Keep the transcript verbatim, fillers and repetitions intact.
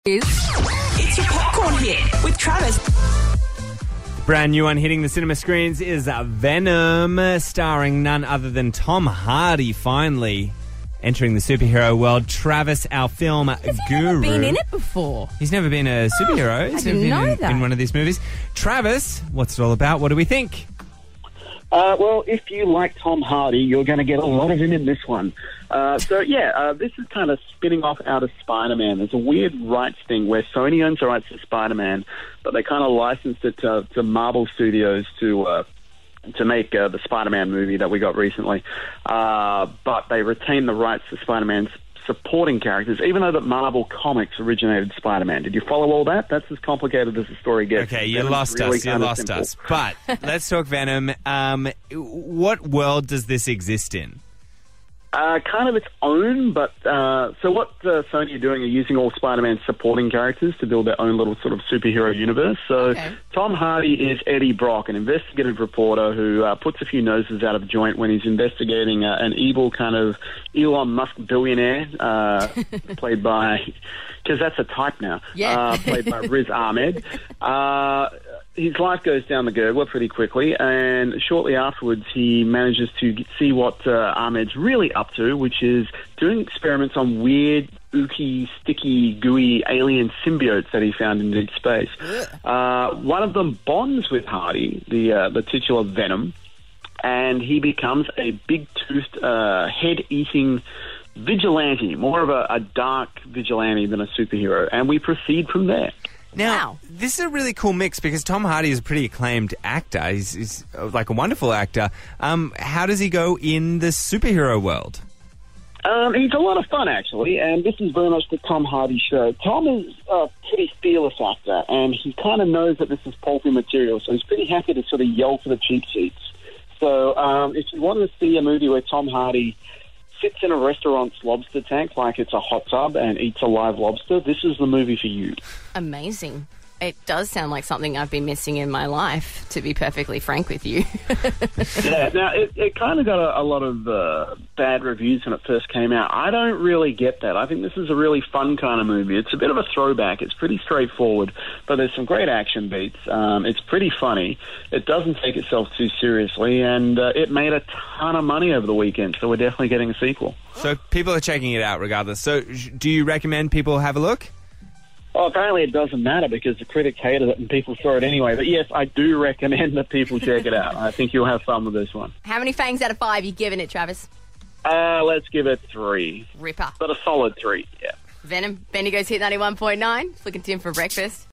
It's your popcorn hit with Travis. Brand new one hitting the cinema screens is Venom, starring none other than Tom Hardy, finally entering the superhero world. Travis, our film Has he guru. never been in it before? He's never been a superhero. Oh, He's I never didn't been know in, that. in one of these movies. Travis, what's it all about? What do we think? Uh, well, if you like Tom Hardy, you're going to get a lot of him in this one. Uh, so, yeah, uh, this is kind of spinning off out of Spider-Man. There's a weird rights thing where Sony owns the rights to Spider-Man, but they kind of licensed it to, to Marvel Studios to uh, to make uh, the Spider-Man movie that we got recently. Uh, but they retain the rights to Spider-Man's supporting characters, even though that Marvel Comics originated Spider-Man. Did you follow all that? That's as complicated as the story gets. Okay, you Venom's lost really us. You kinda lost simple. us. But let's talk Venom. Um, what world does this exist in? Uh, kind of its own, but uh, so what uh, Sony are doing are using all Spider-Man's supporting characters to build their own little sort of superhero universe. So Okay. Tom Hardy is Eddie Brock, an investigative reporter who uh, puts a few noses out of joint when he's investigating uh, an evil kind of Elon Musk billionaire, uh, played by, because that's a type now, Yeah. uh, played by Riz Ahmed. Uh, his life goes down the gurgler pretty quickly, and shortly afterwards he manages to get, see what uh, Ahmed's really up to, which is doing experiments on weird, ooky, sticky, gooey alien symbiotes that he found in deep space. Uh, one of them bonds with Hardy, the uh, the titular Venom, and he becomes a big-toothed, uh, head-eating vigilante, more of a, a dark vigilante than a superhero, and we proceed from there. Now, Wow. this is a really cool mix because Tom Hardy is a pretty acclaimed actor. He's, he's uh, like a wonderful actor. Um, how does he go in the superhero world? Um, he's a lot of fun, actually, and this is very much the Tom Hardy show. Tom is a pretty fearless actor, and he kind of knows that this is pulpy material, so he's pretty happy to sort of yell for the cheap seats. So um, if you want to see a movie where Tom Hardy sits in a restaurant's lobster tank like it's a hot tub and eats a live lobster, this is the movie for you. Amazing. It does sound like something I've been missing in my life, to be perfectly frank with you. Yeah, now it, it kind of got a, a lot of uh, bad reviews when it first came out. I don't really get that. I think this is a really fun kind of movie. It's a bit of a throwback. It's pretty straightforward, but there's some great action beats. Um, it's pretty funny. It doesn't take itself too seriously, and uh, it made a ton of money over the weekend, so we're definitely getting a sequel. So people are checking it out regardless. So sh- do you recommend people have a look? Well, apparently it doesn't matter because the critics hated it and people saw it anyway. But yes, I do recommend that people check it out. I think you'll have fun with this one. How many fangs out of five you giving it, Travis? Uh, let's give it three. Ripper. But a solid three, yeah. Venom. Bendigo's Hit ninety-one point nine. Flicking Tim for breakfast.